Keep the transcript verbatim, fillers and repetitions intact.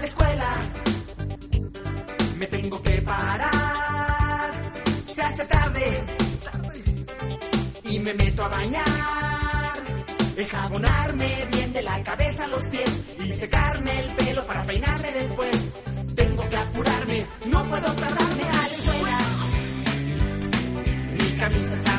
la escuela. Me tengo que parar. Se hace tarde y me meto a bañar. Enjabonarme bien de la cabeza a los pies y secarme el pelo para peinarme después. Tengo que apurarme, no puedo tardarme a la escuela. Mi camisa está